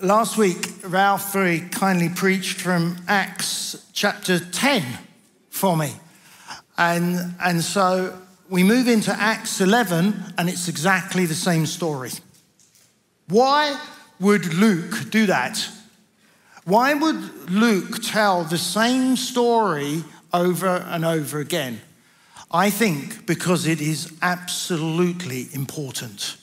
Last week, Ralph very kindly preached from Acts chapter 10 for me. And so we move into Acts 11, and it's exactly the same story. Why would Luke do that? Why would Luke tell the same story over and over again? I think because it is absolutely important.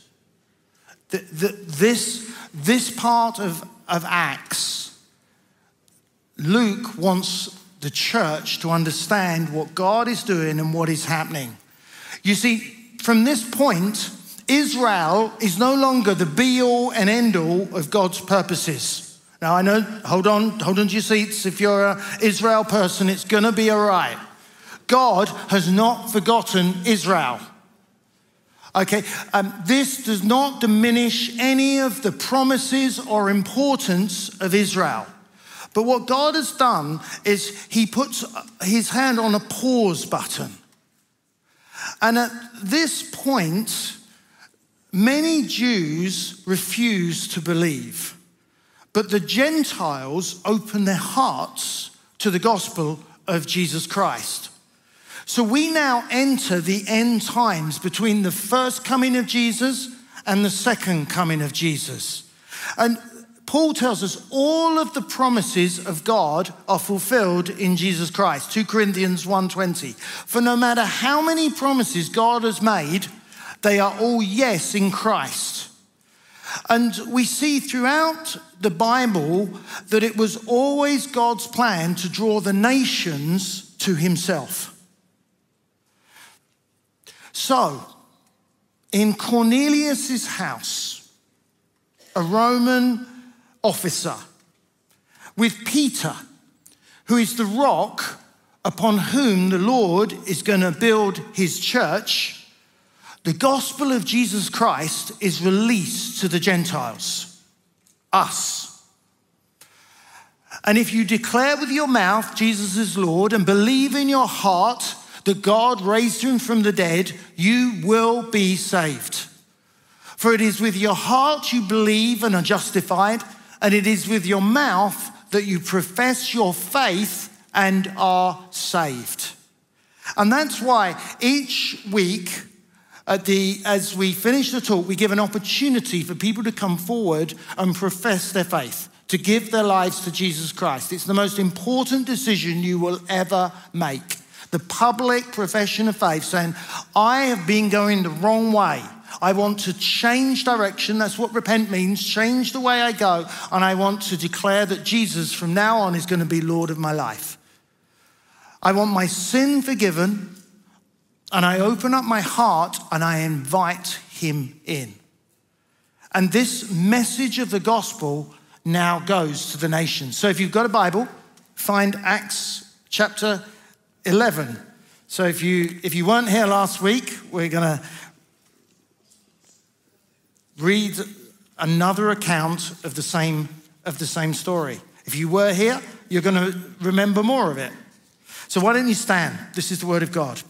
This part of Acts, Luke wants the church to understand what God is doing and what is happening. You see, from this point, Israel is no longer the be-all and end-all of God's purposes. Now I know, hold on to your seats. If you're an Israel person, it's going to be all right. God has not forgotten Israel. Okay, this does not diminish any of the promises or importance of Israel. But what God has done is he puts his hand on a pause button. And at this point, many Jews refuse to believe. But the Gentiles open their hearts to the gospel of Jesus Christ. So we now enter the end times between the first coming of Jesus and the second coming of Jesus. And Paul tells us all of the promises of God are fulfilled in Jesus Christ. 2 Corinthians 1:20. For no matter how many promises God has made, they are all yes in Christ. And we see throughout the Bible that it was always God's plan to draw the nations to himself. So, in Cornelius' house, a Roman officer, with Peter, who is the rock upon whom the Lord is going to build his church, the gospel of Jesus Christ is released to the Gentiles, us. And if you declare with your mouth Jesus is Lord and believe in your heart that God raised him from the dead, you will be saved. For it is with your heart you believe and are justified, and it is with your mouth that you profess your faith and are saved. And that's why each week, as we finish the talk, we give an opportunity for people to come forward and profess their faith, to give their lives to Jesus Christ. It's the most important decision you will ever make. The public profession of faith, saying, I have been going the wrong way. I want to change direction. That's what repent means, change the way I go. And I want to declare that Jesus from now on is going to be Lord of my life. I want my sin forgiven, and I open up my heart and I invite him in. And this message of the gospel now goes to the nations. So if you've got a Bible, find Acts chapter 11. So if you weren't here last week, we're going to read another account of the same story. If you were here, you're going to remember more of it. So why don't you stand? This is the word of God.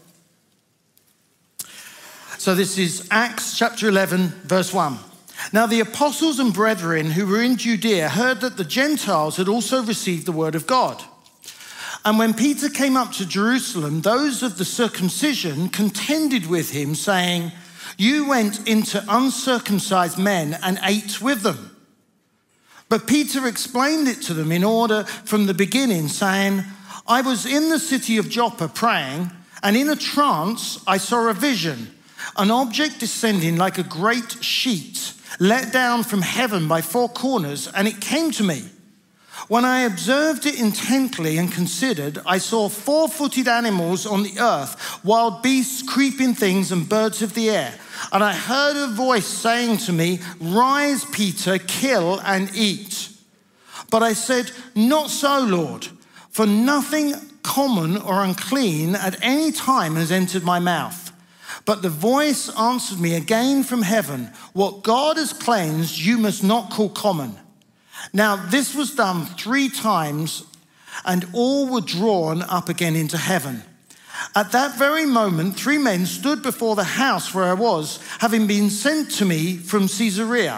So this is Acts chapter 11, verse 1. Now the apostles and brethren who were in Judea heard that the Gentiles had also received the word of God. And when Peter came up to Jerusalem, those of the circumcision contended with him, saying, you went into uncircumcised men and ate with them. But Peter explained it to them in order from the beginning, saying, I was in the city of Joppa praying, and in a trance I saw a vision, an object descending like a great sheet, let down from heaven by four corners, and it came to me. When I observed it intently and considered, I saw four-footed animals on the earth, wild beasts, creeping things, and birds of the air. And I heard a voice saying to me, rise, Peter, kill and eat. But I said, not so, Lord, for nothing common or unclean at any time has entered my mouth. But the voice answered me again from heaven, what God has cleansed, you must not call common. Now, this was done 3 times, and all were drawn up again into heaven. At that very moment, 3 men stood before the house where I was, having been sent to me from Caesarea.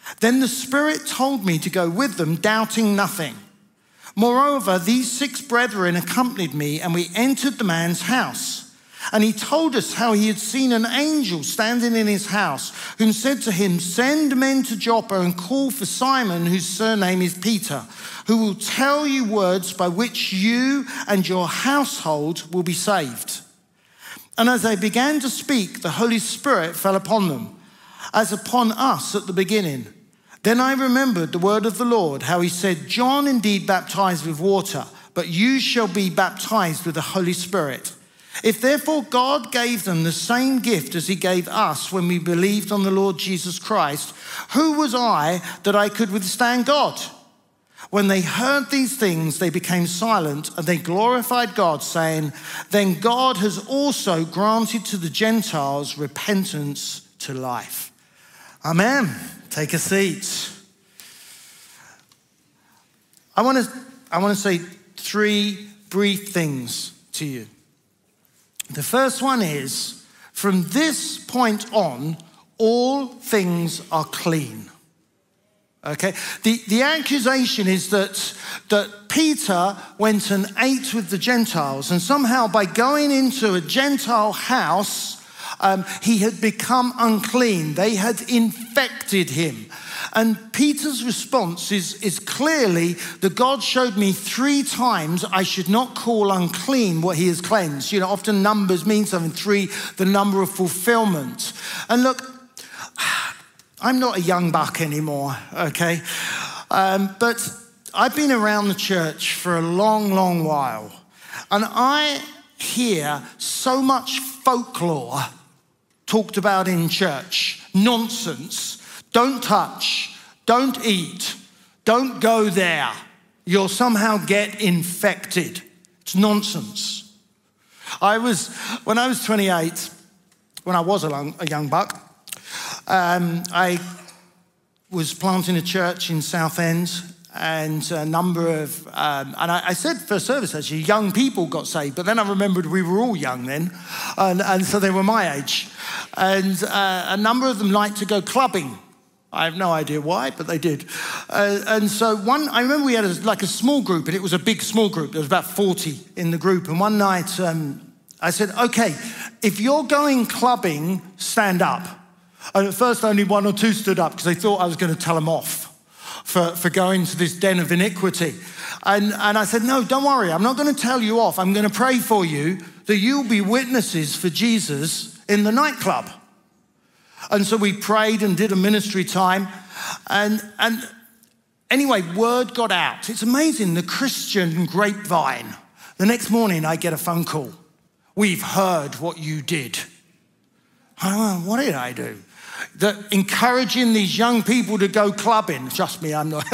Then the Spirit told me to go with them, doubting nothing. Moreover, these 6 brethren accompanied me, and we entered the man's house. And he told us how he had seen an angel standing in his house, whom said to him, send men to Joppa and call for Simon, whose surname is Peter, who will tell you words by which you and your household will be saved. And as they began to speak, the Holy Spirit fell upon them, as upon us at the beginning. Then I remembered the word of the Lord, how he said, John indeed baptized with water, but you shall be baptized with the Holy Spirit. If therefore God gave them the same gift as he gave us when we believed on the Lord Jesus Christ, who was I that I could withstand God? When they heard these things, they became silent, and they glorified God, saying, then God has also granted to the Gentiles repentance to life. Amen. Take a seat. I want to say 3 brief things to you. The first one is, from this point on, all things are clean. Okay? The accusation is that Peter went and ate with the Gentiles, and somehow by going into a Gentile house, he had become unclean. They had infected him. And Peter's response is clearly that God showed me 3 times I should not call unclean what he has cleansed. You know, often numbers mean something. 3, the number of fulfillment. And look, I'm not a young buck anymore, okay? But I've been around the church for a long, long while. And I hear so much folklore talked about in church. Nonsense. Don't touch, don't eat, don't go there. You'll somehow get infected. It's nonsense. When I was 28, when I was a young buck, I was planting a church in Southend, and a number of, and I said first service actually, young people got saved, but then I remembered we were all young then, and so they were my age. And a number of them liked to go clubbing. I have no idea why, but they did. And so I remember we had a small group, and it was a big small group. There was about 40 in the group. And one night I said, okay, if you're going clubbing, stand up. And at first only 1 or 2 stood up because they thought I was going to tell them off for going to this den of iniquity. And I said, no, don't worry. I'm not going to tell you off. I'm going to pray for you that you'll be witnesses for Jesus in the nightclub. And so we prayed and did a ministry time. And anyway, word got out. It's amazing, the Christian grapevine. The next morning I get a phone call. We've heard what you did. What did I do? Encouraging these young people to go clubbing. Trust me, I'm not.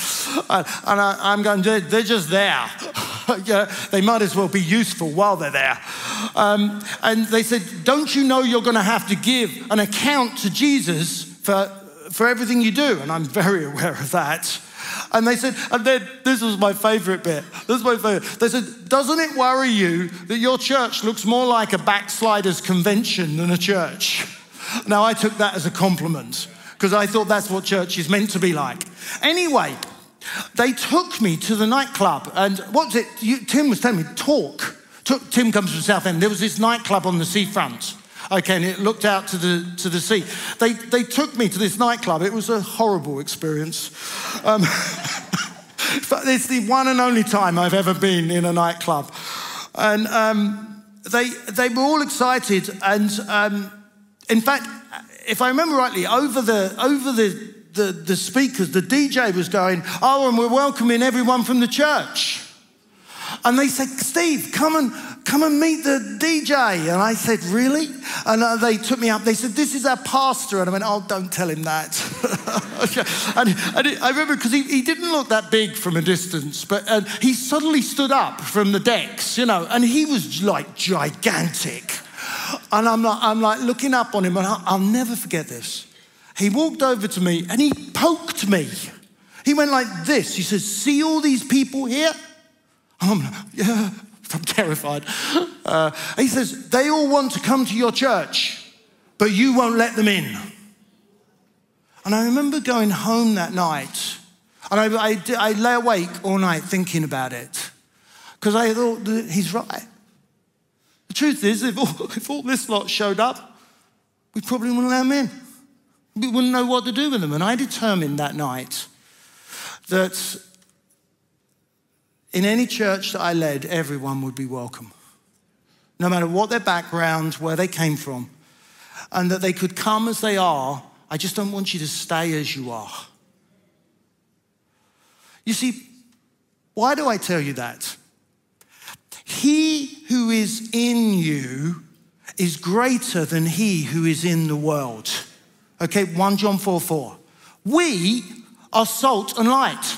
I'm going, they're just there. Yeah, they might as well be useful while they're there. And they said, don't you know you're going to have to give an account to Jesus for everything you do? And I'm very aware of that. And they said, and then this was my favorite bit. This is my favorite. They said, doesn't it worry you that your church looks more like a backsliders convention than a church? Now, I took that as a compliment because I thought that's what church is meant to be like. Anyway, they took me to the nightclub, and what's it? Tim was telling me, Tim comes from Southend. There was this nightclub on the seafront. Okay, and it looked out to the sea. They took me to this nightclub. It was a horrible experience. It's the one and only time I've ever been in a nightclub. And they were all excited. And in fact, if I remember rightly, over the speakers, the DJ was going, oh, and we're welcoming everyone from the church. And they said, Steve, come and meet the DJ. And I said, really? And they took me up. They said, this is our pastor. And I went, oh, don't tell him that. I remember because he didn't look that big from a distance, but he suddenly stood up from the decks, you know, and he was like gigantic. And I'm like looking up on him, and I'll never forget this. He walked over to me and he poked me. He went like this. He says, see all these people here? I'm terrified. He says, they all want to come to your church, but you won't let them in. And I remember going home that night, and I lay awake all night thinking about it, because I thought, he's right. The truth is, if all this lot showed up, we probably wouldn't let them in. We wouldn't know what to do with them. And I determined that night that in any church that I led, everyone would be welcome, no matter what their background, where they came from, and that they could come as they are. I just don't want you to stay as you are. You see, why do I tell you that? He who is in you is greater than he who is in the world. Okay, 1 John 4:4. We are salt and light.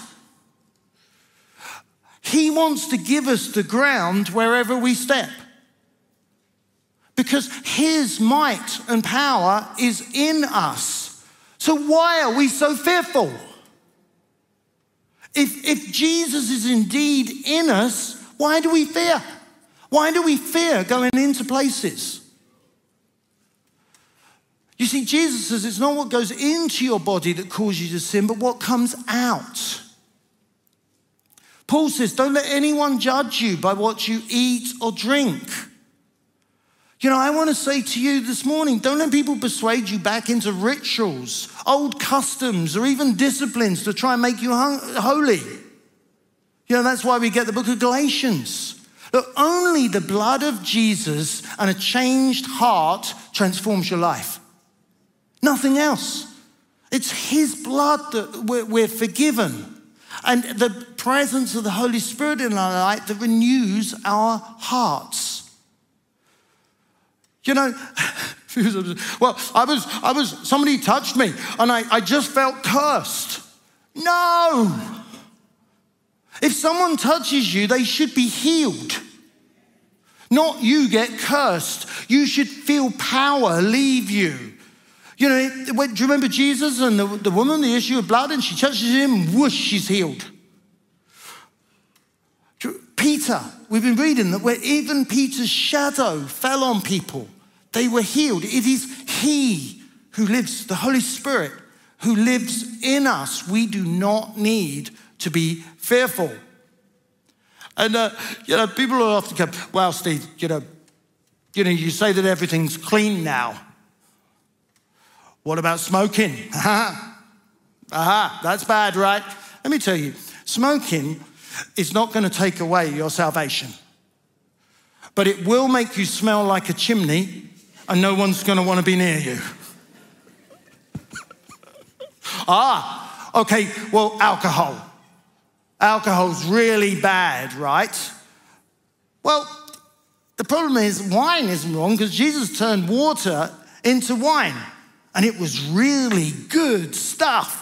He wants to give us the ground wherever we step, because his might and power is in us. So why are we so fearful? If Jesus is indeed in us, why do we fear? Why do we fear going into places? You see, Jesus says it's not what goes into your body that causes you to sin, but what comes out. Paul says, don't let anyone judge you by what you eat or drink. You know, I want to say to you this morning, don't let people persuade you back into rituals, old customs, or even disciplines to try and make you holy. You know, that's why we get the book of Galatians. Look, only the blood of Jesus and a changed heart transforms your life. Nothing else. It's his blood that we're forgiven, and the presence of the Holy Spirit in our life that renews our hearts. You know, well, somebody touched me and I just felt cursed. No. If someone touches you, they should be healed. Not you get cursed. You should feel power leave you. You know, do you remember Jesus and the woman, the issue of blood, and she touches him, whoosh, she's healed. Peter, we've been reading that where even Peter's shadow fell on people, they were healed. It is he who lives, the Holy Spirit, who lives in us. We do not need to be fearful. And, you know, people will often come, well, Steve, you say that everything's clean now. What about smoking? That's bad, right? Let me tell you, smoking is not going to take away your salvation, but it will make you smell like a chimney and no one's going to want to be near you. Okay, well, alcohol. Alcohol's really bad, right? Well, the problem is wine isn't wrong, because Jesus turned water into wine, and it was really good stuff.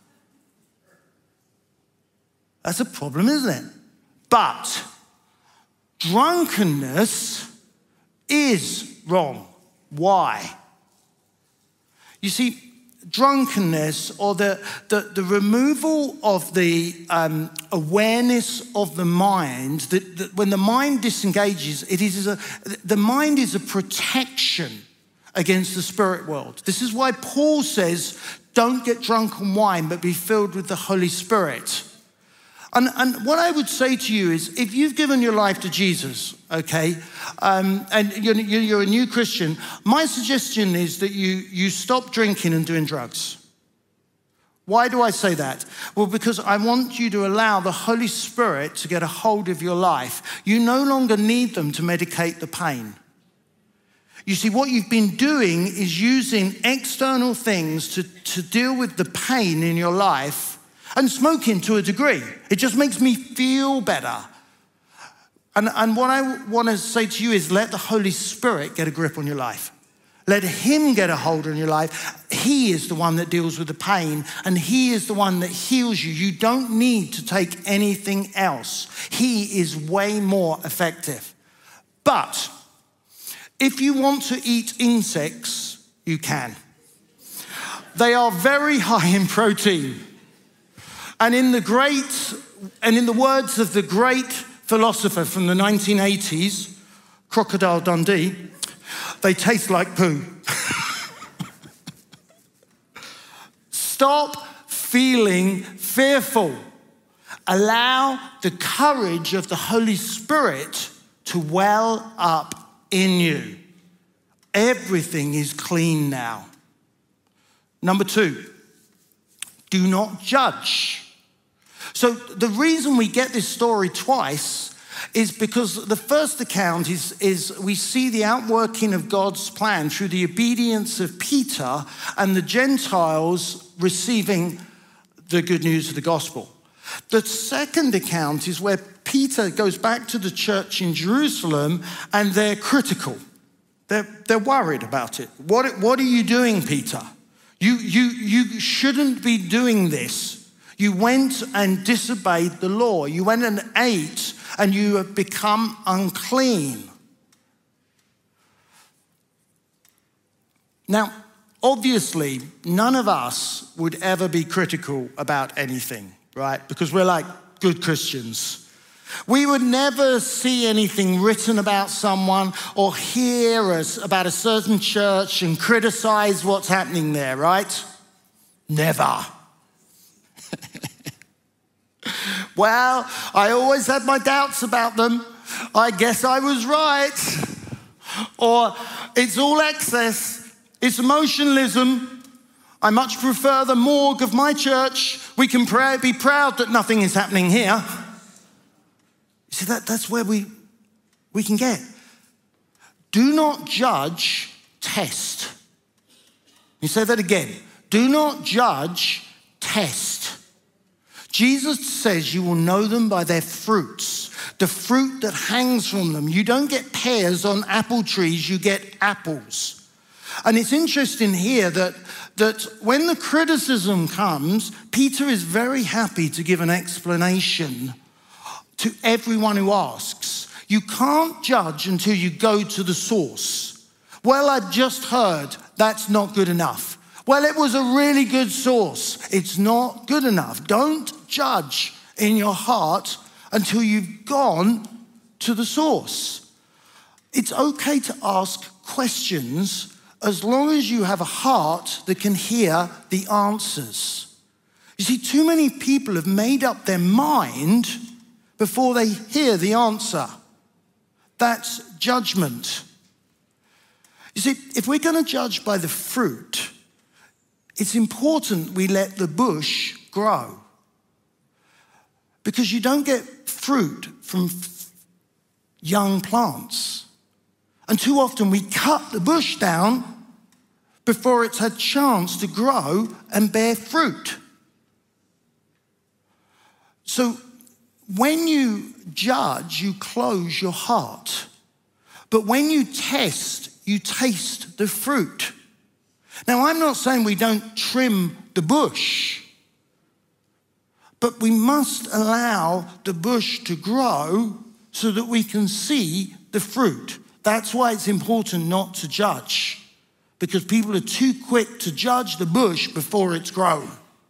That's a problem, isn't it? But drunkenness is wrong. Why? You see, drunkenness, or the removal of the awareness of the mind, that when the mind disengages, the mind is a protection against the spirit world. This is why Paul says, don't get drunk on wine, but be filled with the Holy Spirit. And what I would say to you is, if you've given your life to Jesus, okay, and you're a new Christian, my suggestion is that you stop drinking and doing drugs. Why do I say that? Well, because I want you to allow the Holy Spirit to get a hold of your life. You no longer need them to medicate the pain. You see, what you've been doing is using external things to deal with the pain in your life. And smoking to a degree. It just makes me feel better. And what I want to say to you is, let the Holy Spirit get a grip on your life. Let him get a hold on your life. He is the one that deals with the pain, and he is the one that heals you. You don't need to take anything else. He is way more effective. But if you want to eat insects, you can. They are very high in protein. And in the words of the great philosopher from the 1980s, Crocodile Dundee, they taste like poo. Stop feeling fearful. Allow the courage of the Holy Spirit to well up in you. Everything is clean now. Number 2, do not judge. So the reason we get this story twice is because the first account is we see the outworking of God's plan through the obedience of Peter and the Gentiles receiving the good news of the gospel. The second account is where Peter goes back to the church in Jerusalem and they're critical. They're worried about it. What are you doing, Peter? You shouldn't be doing this. You went and disobeyed the law. You went and ate and you have become unclean. Now, obviously, none of us would ever be critical about anything, right? Because we're like good Christians. We would never see anything written about someone or hear us about a certain church and criticize what's happening there, right? Never. Well, I always had my doubts about them. I guess I was right. Or it's all excess. It's emotionalism. I much prefer the morgue of my church. We can be proud that nothing is happening here. You see, that's where we can get. Do not judge, test. You say that again. Do not judge, test. Jesus says you will know them by their fruits, the fruit that hangs from them. You don't get pears on apple trees, you get apples. And it's interesting here that when the criticism comes, Peter is very happy to give an explanation to everyone who asks. You can't judge until you go to the source. Well, I've just heard that's not good enough. Well, it was a really good source. It's not good enough. Don't judge in your heart until you've gone to the source. It's okay to ask questions as long as you have a heart that can hear the answers. You see, too many people have made up their mind before they hear the answer. That's judgment. You see, if we're going to judge by the fruit, it's important we let the bush grow. Because you don't get fruit from young plants. And too often we cut the bush down before it's had chance to grow and bear fruit. So when you judge, you close your heart. But when you test, you taste the fruit. Now, I'm not saying we don't trim the bush, but we must allow the bush to grow so that we can see the fruit. That's why it's important not to judge, because people are too quick to judge the bush before it's grown.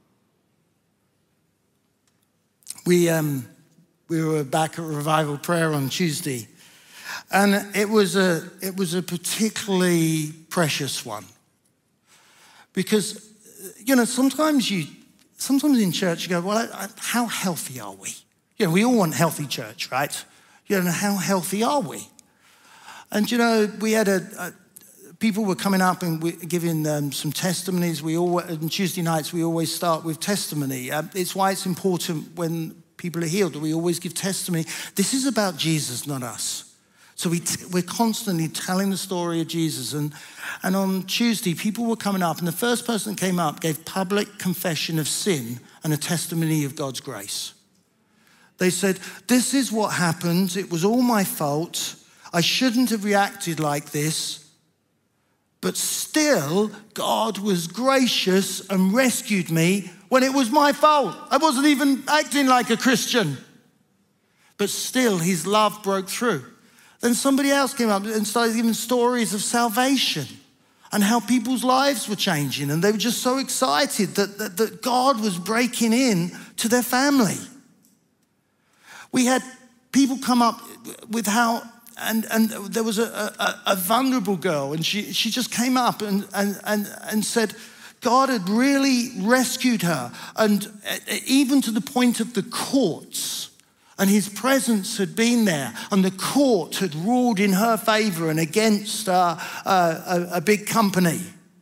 We were back at Revival Prayer on Tuesday, and it was a particularly precious one. Because, you know, sometimes in church you go, well, how healthy are we? You know, we all want healthy church, right? You know, how healthy are we? And, you know, we had people were coming up and giving some testimonies. On Tuesday nights, we always start with testimony. It's why it's important when people are healed that we always give testimony. This is about Jesus, not us. So we're constantly telling the story of Jesus. And on Tuesday, people were coming up, and the first person that came up gave public confession of sin and a testimony of God's grace. They said, this is what happened. It was all my fault. I shouldn't have reacted like this. But still, God was gracious and rescued me when it was my fault. I wasn't even acting like a Christian. But still, his love broke through. Then somebody else came up and started giving stories of salvation and how people's lives were changing. And they were just so excited that God was breaking in to their family. We had people come up with how, and there was a vulnerable girl, and she just came up and said, God had really rescued her, and even to the point of the courts. And his presence had been there, and the court had ruled in her favor and against a big company.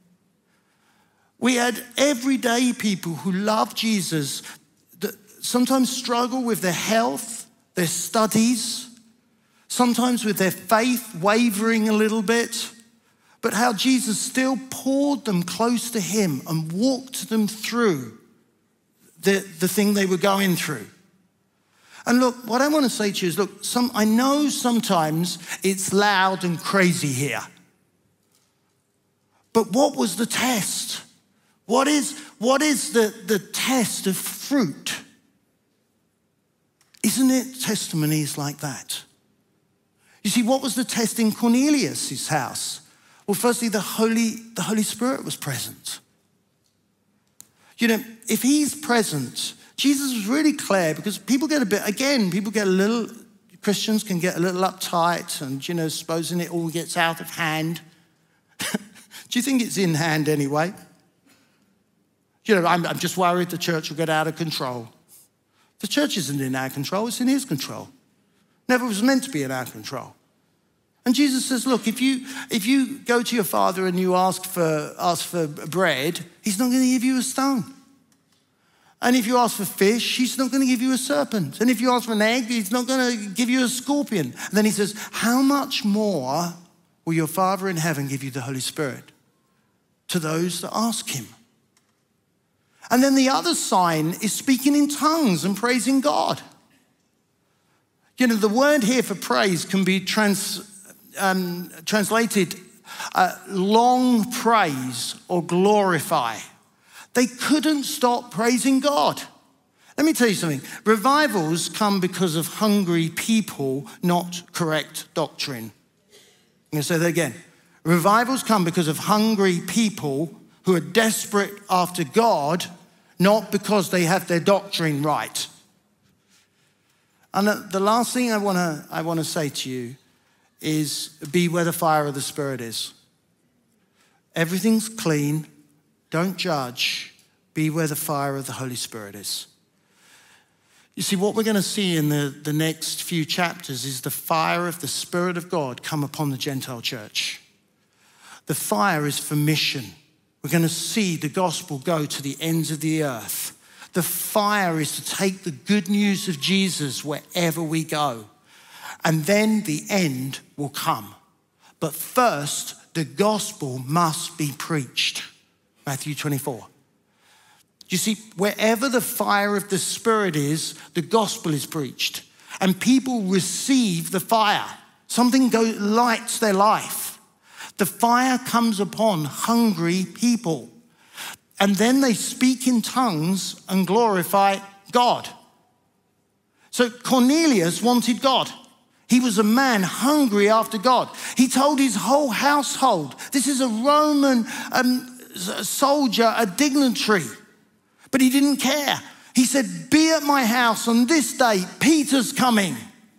We had everyday people who love Jesus that sometimes struggle with their health, their studies, sometimes with their faith wavering a little bit, but how Jesus still poured them close to him and walked them through the thing they were going through. And look, what I want to say to you is, look, I know sometimes it's loud and crazy here. But what was the test? What is the test of fruit? Isn't it testimonies like that? You see, what was the test in Cornelius' house? Well, firstly, the Holy Spirit was present. You know, if he's present, Jesus was really clear, because Christians can get a little uptight and, you know, supposing it all gets out of hand. Do you think it's in hand anyway? You know, I'm just worried the church will get out of control. The church isn't in our control, it's in his control. Never was meant to be in our control. And Jesus says, look, if you go to your father and you ask for bread, he's not going to give you a stone. And if you ask for fish, he's not going to give you a serpent. And if you ask for an egg, he's not going to give you a scorpion. And then he says, how much more will your Father in heaven give you the Holy Spirit to those that ask him? And then the other sign is speaking in tongues and praising God. You know, the word here for praise can be translated long praise or glorify. They couldn't stop praising God. Let me tell you something. Revivals come because of hungry people, not correct doctrine. I'm going to say that again. Revivals come because of hungry people who are desperate after God, not because they have their doctrine right. And the last thing I want to say to you is be where the fire of the Spirit is. Everything's clean. Don't judge. Be where the fire of the Holy Spirit is. You see, what we're going to see in the next few chapters is the fire of the Spirit of God come upon the Gentile church. The fire is for mission. We're going to see the gospel go to the ends of the earth. The fire is to take the good news of Jesus wherever we go. And then the end will come. But first, the gospel must be preached. Matthew 24. You see, wherever the fire of the Spirit is, the gospel is preached. And people receive the fire. Something lights their life. The fire comes upon hungry people. And then they speak in tongues and glorify God. So Cornelius wanted God. He was a man hungry after God. He told his whole household, this is a Roman soldier, a dignitary, but he didn't care. He said, be at my house on this day, Peter's coming.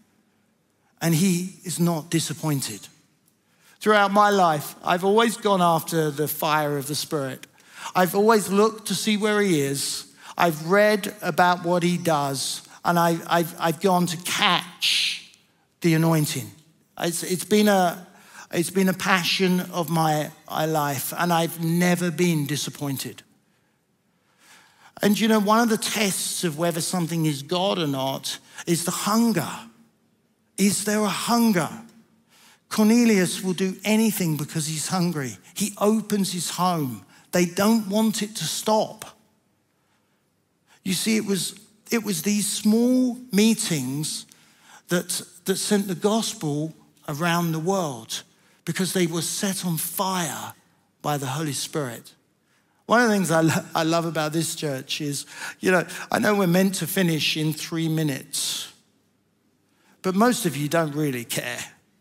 And he is not disappointed. Throughout my life, I've always gone after the fire of the Spirit. I've always looked to see where he is. I've read about what he does, and I've gone to catch the anointing. It's been a passion of my life, and I've never been disappointed. And you know, one of the tests of whether something is God or not is the hunger. Is there a hunger? Cornelius will do anything because he's hungry. He opens his home. They don't want it to stop. You see, it was these small meetings that sent the gospel around the world because they were set on fire by the Holy Spirit. One of the things I love about this church is, you know, I know we're meant to finish in 3 minutes, but most of you don't really care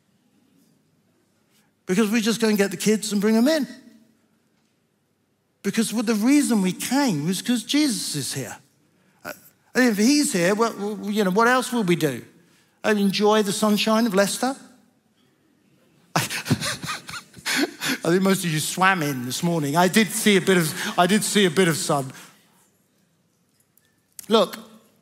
because we're just going to get the kids and bring them in. Because the reason we came was because Jesus is here. And if he's here, well, you know, what else will we do? Enjoy the sunshine of Leicester? I I think most of you swam in this morning. I did see a bit of sun. Look,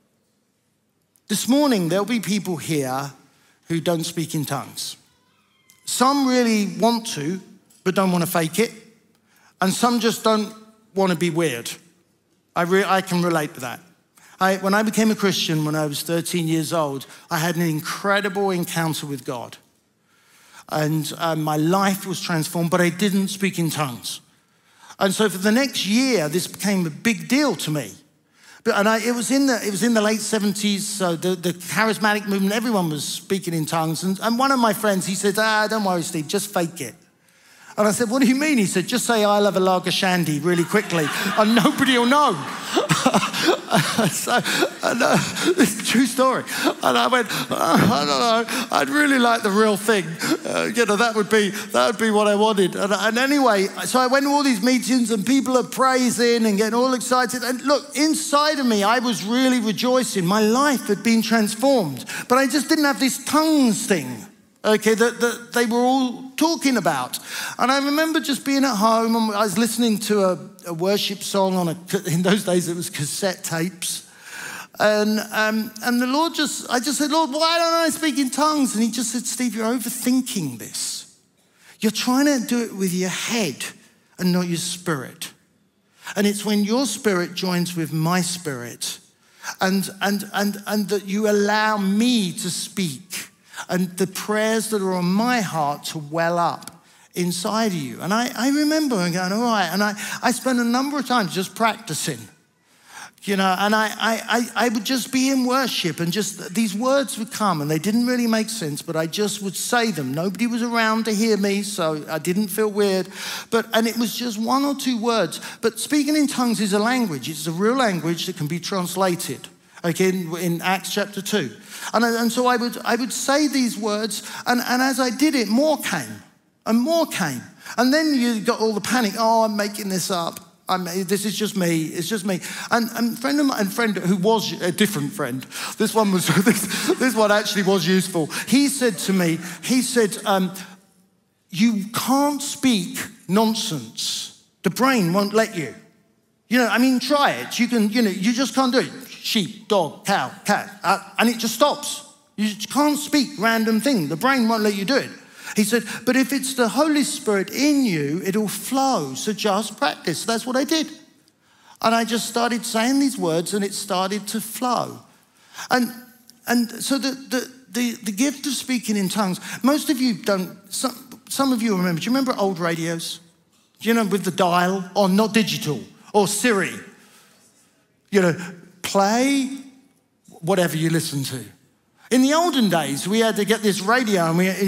this morning there'll be people here who don't speak in tongues. Some really want to, but don't want to fake it. And some just don't want to be weird. I can relate to that. When I became a Christian when I was 13 years old, I had an incredible encounter with God. And my life was transformed, but I didn't speak in tongues. And so for the next year, this became a big deal to me. It was in the late 70s, so the charismatic movement, everyone was speaking in tongues. And one of my friends, he said, don't worry, Steve, just fake it. And I said, what do you mean? He said, just say, I love a lager shandy really quickly, and nobody will know. It's a true story. And I went, I don't know, I'd really like the real thing. That would be what I wanted. And anyway, so I went to all these meetings and people are praising and getting all excited. And look, inside of me, I was really rejoicing. My life had been transformed, but I just didn't have this tongues thing. Okay, that they were all talking about. And I remember just being at home and I was listening to a worship song in those days it was cassette tapes. And the Lord I just said, Lord, why don't I speak in tongues? And he just said, Steve, you're overthinking this. You're trying to do it with your head and not your spirit. And it's when your spirit joins with my spirit and that you allow me to speak and the prayers that are on my heart to well up inside of you. And I remember going, all right, and I spent a number of times just practicing, and I would just be in worship and just these words would come and they didn't really make sense, but I just would say them. Nobody was around to hear me, so I didn't feel weird. And it was just one or two words. But speaking in tongues is a language. It's a real language that can be translated. Okay, in Acts chapter 2. And so I would say these words, and as I did it, more came, and more came. And then you got all the panic, I'm making this up. This is just me, it's just me. And friend who was a different friend, this one actually was useful. He said to me, you can't speak nonsense. The brain won't let you. Try it. You just can't do it. Sheep, dog, cow, cat, and it just stops. You just can't speak random things. The brain won't let you do it. He said, but if it's the Holy Spirit in you, it'll flow. So just practice. That's what I did. And I just started saying these words and it started to flow. And so the gift of speaking in tongues, most of you don't, some of you remember. Do you remember old radios? With the dial, or not digital, or Siri? Play whatever you listen to. In the olden days, we had to get this radio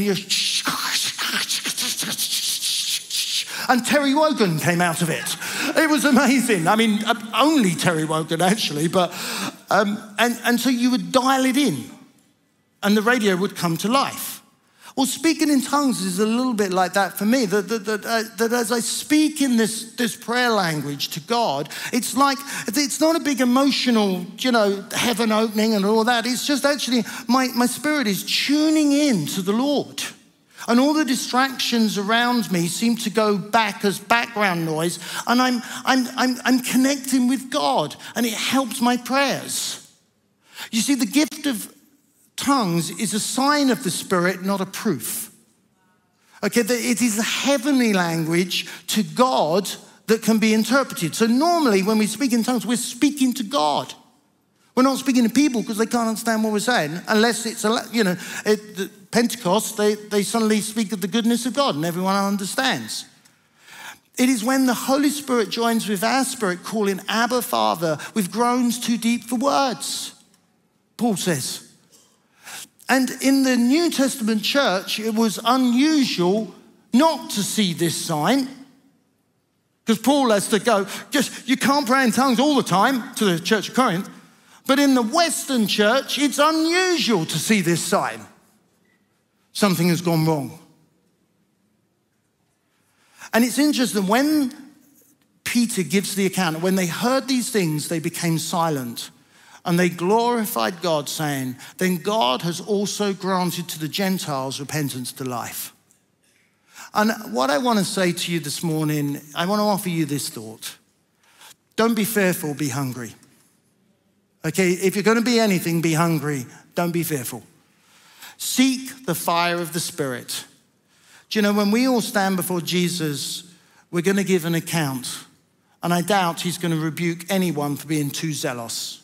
and Terry Wogan came out of it. It was amazing. Only Terry Wogan actually, but and so you would dial it in and the radio would come to life. Well, speaking in tongues is a little bit like that for me, that as I speak in this prayer language to God, it's not a big emotional, heaven opening and all that. It's just actually my spirit is tuning in to the Lord. And all the distractions around me seem to go back as background noise, and I'm connecting with God, and it helps my prayers. You see, the gift of tongues is a sign of the Spirit, not a proof. Okay, it is a heavenly language to God that can be interpreted. So normally when we speak in tongues, we're speaking to God. We're not speaking to people because they can't understand what we're saying, unless it's, at Pentecost, they suddenly speak of the goodness of God and everyone understands. It is when the Holy Spirit joins with our spirit, calling Abba, Father, with groans too deep for words, Paul says. And in the New Testament church, it was unusual not to see this sign, because Paul has to go, you can't pray in tongues all the time to the church of Corinth. But in the Western church, it's unusual to see this sign. Something has gone wrong. And it's interesting, when Peter gives the account, when they heard these things, they became silent. And they glorified God, saying, then God has also granted to the Gentiles repentance to life. And what I want to say to you this morning, I want to offer you this thought. Don't be fearful, be hungry. Okay, if you're going to be anything, be hungry. Don't be fearful. Seek the fire of the Spirit. Do you know, when we all stand before Jesus, we're going to give an account. And I doubt he's going to rebuke anyone for being too zealous.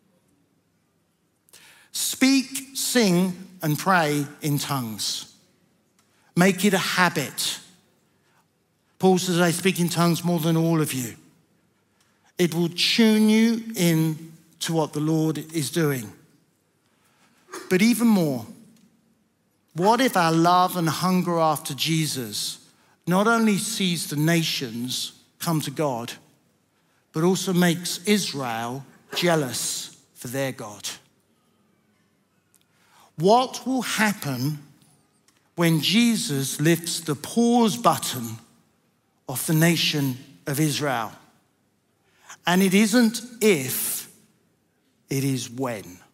Speak, sing, and pray in tongues. Make it a habit. Paul says, I speak in tongues more than all of you. It will tune you in to what the Lord is doing. But even more, what if our love and hunger after Jesus not only sees the nations come to God, but also makes Israel jealous for their God? What will happen when Jesus lifts the pause button of the nation of Israel? And it isn't if, it is when.